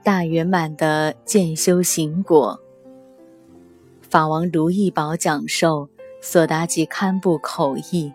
大圆满的渐修行果。法王如意宝讲授，索达吉堪布口译。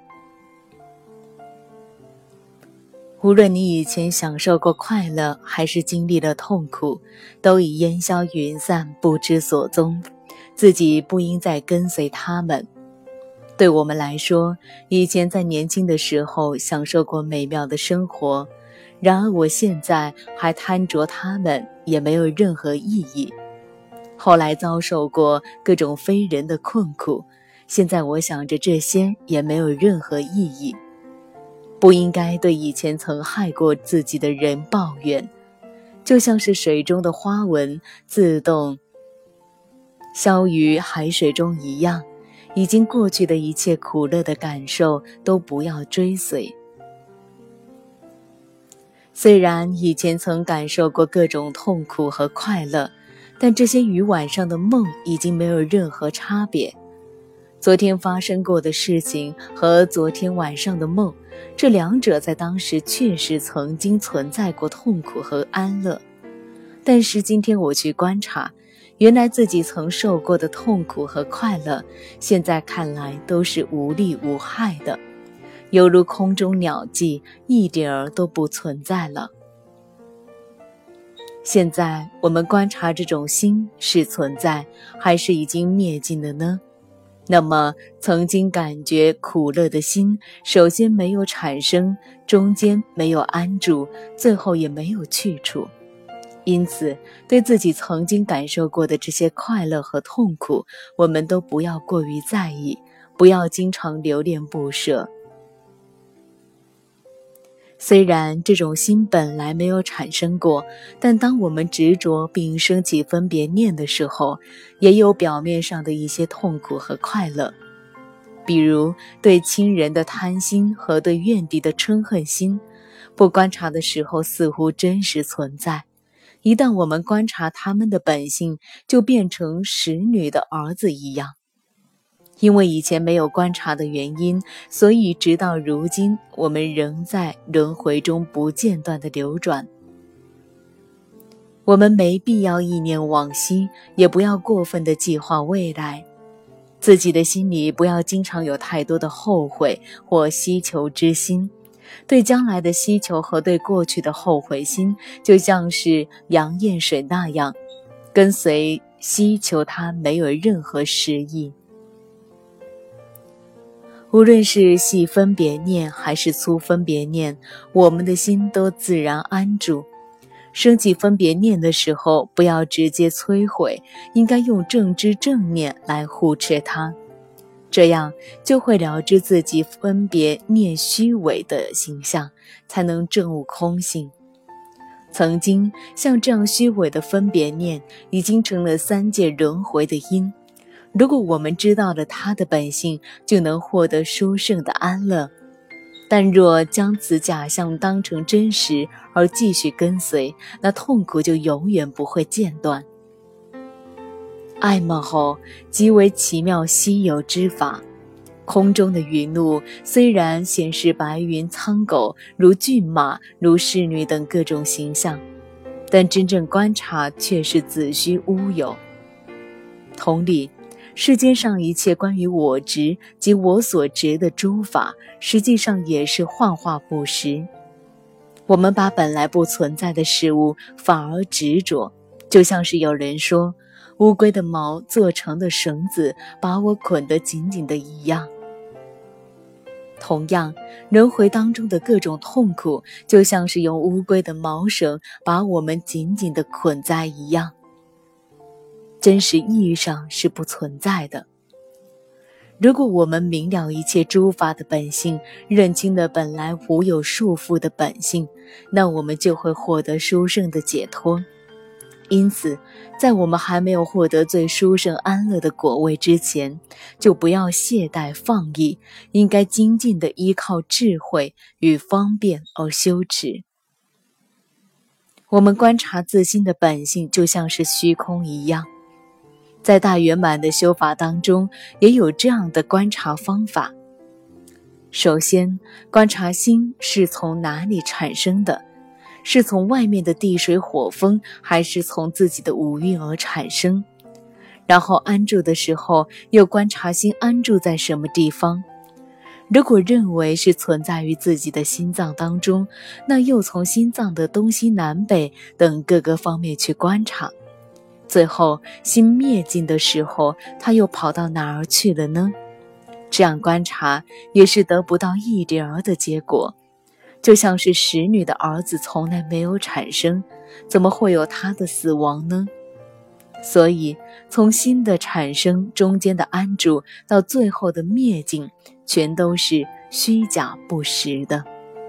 无论你以前享受过快乐，还是经历了痛苦，都已烟消云散，不知所踪，自己不应再跟随他们。对我们来说，以前在年轻的时候享受过美妙的生活，然而我现在还贪着它们，也没有任何意义。后来遭受过各种非人的困苦，现在我想着这些也没有任何意义。不应该对以前曾害过自己的人抱怨，就像是水中的花纹自动消于海水中一样，已经过去的一切苦乐的感受都不要追随。虽然以前曾感受过各种痛苦和快乐，但这些与晚上的梦已经没有任何差别。昨天发生过的事情和昨天晚上的梦，这两者在当时确实曾经存在过痛苦和安乐，但是今天我去观察，原来自己曾受过的痛苦和快乐，现在看来都是无利无害的，犹如空中鸟迹，一点儿都不存在了。现在我们观察这种心是存在，还是已经灭尽了呢？那么曾经感觉苦乐的心，首先没有产生，中间没有安住，最后也没有去处。因此对自己曾经感受过的这些快乐和痛苦，我们都不要过于在意，不要经常留恋不舍。虽然这种心本来没有产生过，但当我们执着并升起分别念的时候，也有表面上的一些痛苦和快乐。比如对亲人的贪心和对怨敌的嗔恨心，不观察的时候似乎真实存在，一旦我们观察他们的本性，就变成使女的儿子一样。因为以前没有观察的原因，所以直到如今，我们仍在轮回中不间断地流转。我们没必要忆念往昔，也不要过分地计划未来。自己的心里不要经常有太多的后悔或希求之心。对将来的希求和对过去的后悔心，就像是洋验水那样，跟随希求它没有任何实意。无论是细分别念还是粗分别念，我们的心都自然安住。升起分别念的时候，不要直接摧毁，应该用正知正念来护持它，这样就会了知自己分别念虚伪的形象，才能证悟空性。曾经像这样虚伪的分别念，已经成了三界轮回的因。如果我们知道了它的本性，就能获得殊胜的安乐。但若将此假象当成真实而继续跟随，那痛苦就永远不会间断。爱慕后极为奇妙稀有之法。空中的云雾虽然显示白云、苍狗、如骏马、如侍女等各种形象，但真正观察却是子虚乌有。同理，世间上一切关于我执及我所执的诸法，实际上也是幻化不实。我们把本来不存在的事物反而执着，就像是有人说，乌龟的毛做成的绳子把我捆得紧紧的一样。同样，轮回当中的各种痛苦，就像是用乌龟的毛绳把我们紧紧地捆在一样，真实意义上是不存在的。如果我们明了一切诸法的本性，认清了本来无有束缚的本性，那我们就会获得殊胜的解脱。因此，在我们还没有获得最殊胜安乐的果位之前，就不要懈怠放逸，应该精进地依靠智慧与方便而修持。我们观察自心的本性，就像是虚空一样。在大圆满的修法当中，也有这样的观察方法。首先，观察心是从哪里产生的， 是从外面的地水火风，还是从自己的五蕴而产生？然后安住的时候，又观察心安住在什么地方。如果认为是存在于自己的心脏当中，那又从心脏的东西南北等各个方面去观察。最后心灭尽的时候，它又跑到哪儿去了呢？这样观察也是得不到一点儿的结果，就像是使女的儿子从来没有产生，怎么会有他的死亡呢？所以从心的产生中间的安住到最后的灭尽，全都是虚假不实的。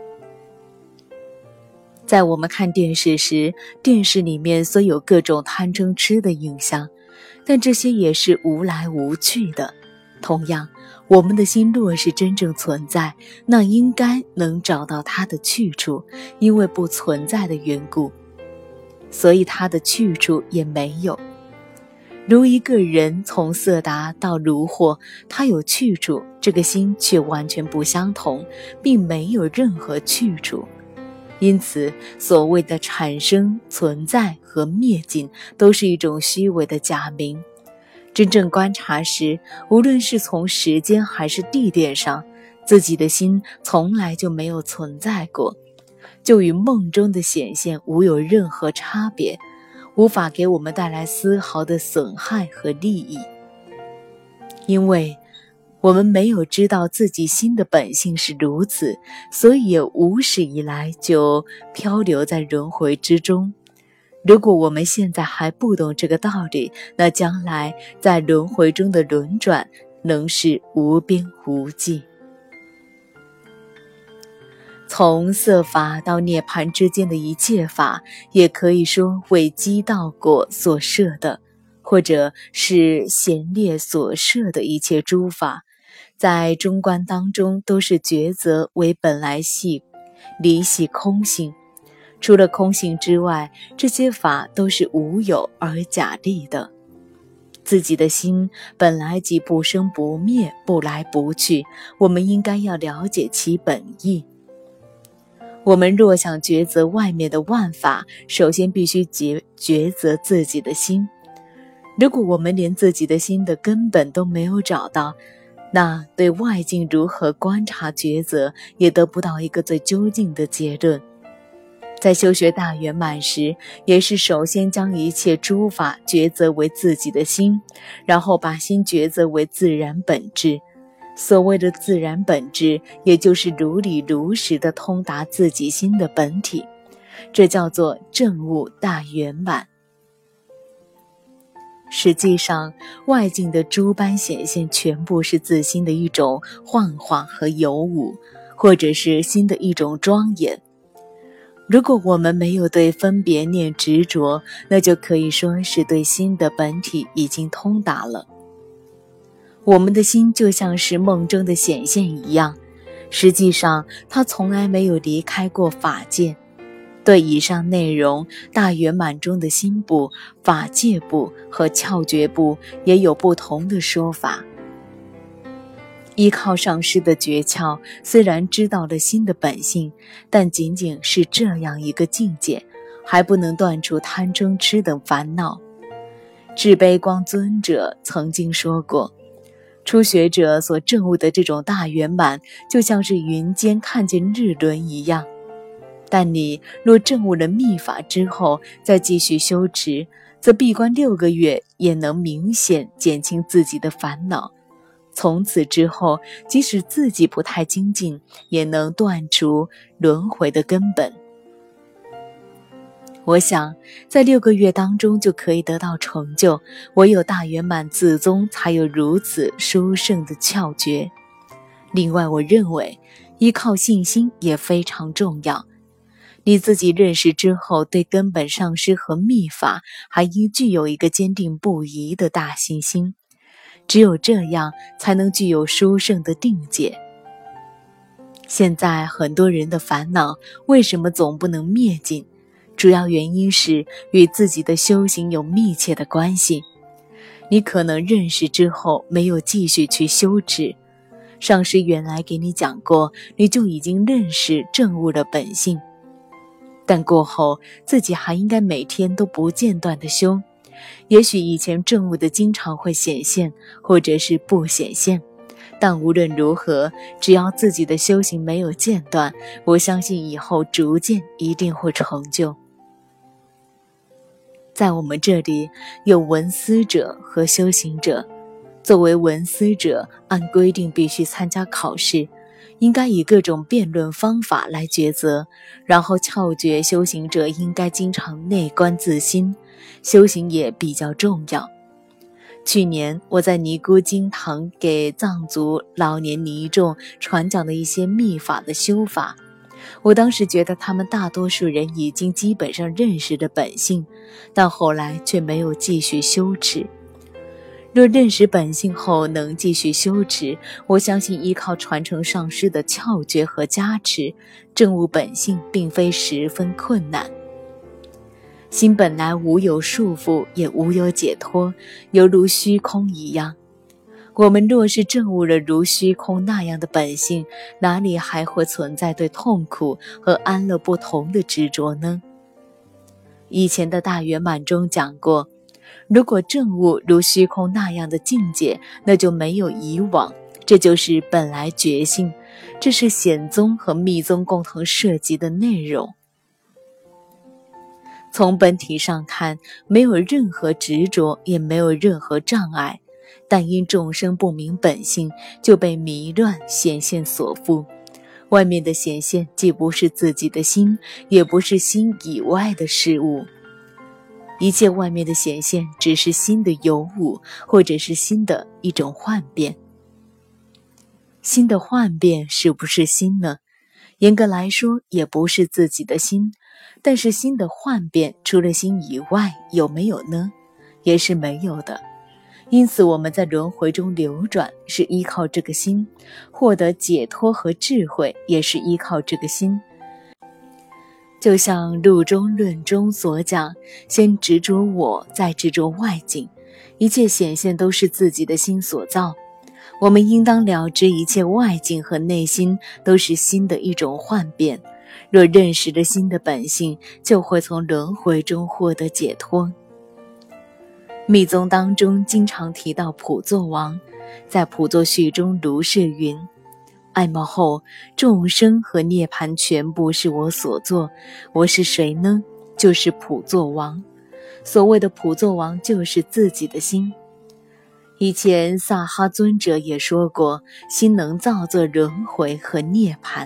在我们看电视时，电视里面虽有各种贪嗔痴的影像，但这些也是无来无去的。同样，我们的心若是真正存在，那应该能找到它的去处，因为不存在的缘故，所以它的去处也没有。如一个人从色达到如惑，他有去处，这个心却完全不相同，并没有任何去处。因此所谓的产生、存在和灭尽都是一种虚伪的假名。真正观察时，无论是从时间还是地点上，自己的心从来就没有存在过，就与梦中的显现无有任何差别，无法给我们带来丝毫的损害和利益。因为我们没有知道自己心的本性是如此，所以也无始以来就漂流在轮回之中。如果我们现在还不懂这个道理，那将来在轮回中的轮转能是无边无际。从色法到涅槃之间的一切法，也可以说为积道果所设的，或者是贤烈所设的一切诸法，在中观当中都是抉择为本来系，离系空性。除了空性之外，这些法都是无有而假立的。自己的心本来即不生不灭，不来不去，我们应该要了解其本意。我们若想抉择外面的万法，首先必须抉择自己的心。如果我们连自己的心的根本都没有找到，那对外境如何观察抉择，也得不到一个最究竟的结论。在修学大圆满时，也是首先将一切诸法抉择为自己的心，然后把心抉择为自然本质。所谓的自然本质，也就是如理如实地通达自己心的本体，这叫做证悟大圆满。实际上，外境的诸般显现全部是自心的一种幻化和有无，或者是心的一种庄严。如果我们没有对分别念执着，那就可以说是对心的本体已经通达了。我们的心就像是梦中的显现一样，实际上它从来没有离开过法界。对以上内容，大圆满中的心部、法界部和窍诀部也有不同的说法。依靠上师的诀窍，虽然知道了心的本性，但仅仅是这样一个境界，还不能断除贪嗔痴等烦恼。智悲光尊者曾经说过，初学者所证悟的这种大圆满，就像是云间看见日轮一样。但你若证悟了密法之后，再继续修持，则闭关6个月也能明显减轻自己的烦恼。从此之后，即使自己不太精进，也能断除轮回的根本。我想，在6个月当中就可以得到成就，唯有大圆满自宗才有如此殊胜的窍诀。另外，我认为依靠信心也非常重要。你自己认识之后，对根本上师和密法还应具有一个坚定不移的大信心。只有这样，才能具有殊胜的定解。现在很多人的烦恼，为什么总不能灭尽？主要原因是与自己的修行有密切的关系。你可能认识之后，没有继续去修持。上师原来给你讲过，你就已经认识证悟了本性。 但过后自己还应该每天都不间断地修。也许以前证悟的经常会显现，或者是不显现，但无论如何，只要自己的修行没有间断，我相信以后逐渐一定会成就。在我们这里有闻思者和修行者。作为闻思者，按规定必须参加考试，应该以各种辩论方法来抉择，然后窍诀修行者应该经常内观自心，修行也比较重要。去年我在尼姑经堂给藏族老年尼众传讲的一些密法的修法，我当时觉得他们大多数人已经基本上认识了本性，但后来却没有继续修持。若认识本性后能继续修持，我相信依靠传承上师的窍诀和加持，证悟本性并非十分困难。心本来无有束缚，也无有解脱，犹如虚空一样。我们若是证悟了如虚空那样的本性，哪里还会存在对痛苦和安乐不同的执着呢？以前的大圆满中讲过，如果证悟如虚空那样的境界，那就没有以往，这就是本来觉性，这是显宗和密宗共同涉及的内容。从本体上看，没有任何执着，也没有任何障碍，但因众生不明本性，就被迷乱显现所缚。外面的显现既不是自己的心，也不是心以外的事物。一切外面的显现只是心的有物，或者是心的一种幻变。心的幻变是不是心呢？严格来说也不是自己的心，但是心的幻变除了心以外有没有呢？也是没有的。因此我们在轮回中流转是依靠这个心，获得解脱和智慧也是依靠这个心。就像入中论中所讲，先执着我，再执着外境，一切显现都是自己的心所造。我们应当了知一切外境和内心都是心的一种幻变，若认识了心的本性，就会从轮回中获得解脱。密宗当中经常提到普座王，在普座序中如是云：爱慕后，众生和涅槃全部是我所作，我是谁呢？就是普座王。所谓的普座王就是自己的心。以前萨哈尊者也说过，心能造作轮回和涅槃。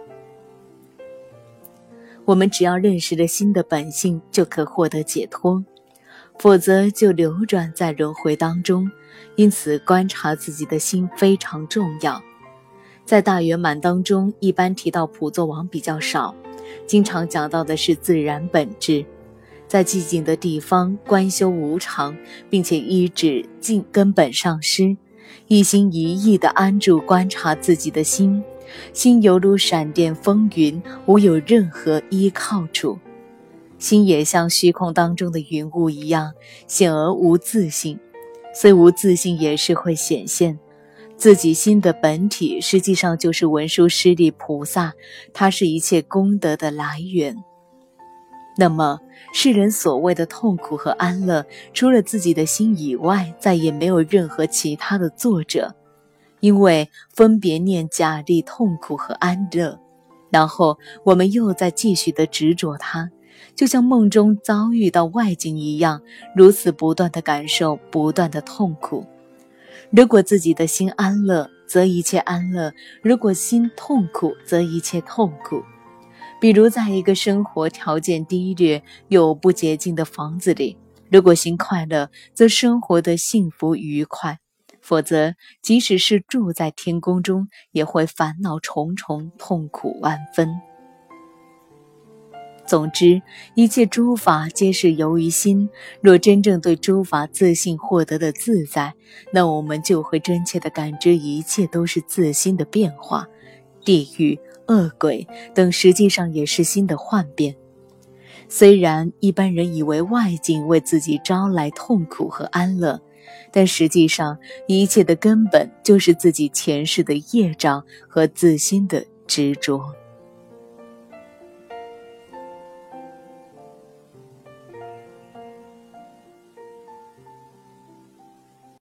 我们只要认识了心的本性，就可获得解脱，否则就流转在轮回当中。因此观察自己的心非常重要。在大圆满当中，一般提到普座王比较少，经常讲到的是自然本质。在寂静的地方观修无常，并且依止根本上师，一心一意地安住观察自己的心，心犹如闪电风云，无有任何依靠处。心也像虚空当中的云雾一样，显而无自性，虽无自性也是会显现。自己心的本体实际上就是文殊师利菩萨，它是一切功德的来源。那么世人所谓的痛苦和安乐，除了自己的心以外，再也没有任何其他的作者。因为分别念假立痛苦和安乐，然后我们又再继续的执着它，就像梦中遭遇到外境一样，如此不断的感受，不断的痛苦。如果自己的心安乐，则一切安乐；如果心痛苦，则一切痛苦。比如在一个生活条件低劣又不洁净的房子里，如果心快乐，则生活的幸福愉快；否则即使是住在天宫中，也会烦恼重重，痛苦万分。总之，一切诸法皆是由于心。若真正对诸法自性获得的自在，那我们就会真切地感知一切都是自心的变化。地狱、恶鬼等实际上也是心的幻变。虽然一般人以为外境为自己招来痛苦和安乐，但实际上一切的根本就是自己前世的业障和自心的执着。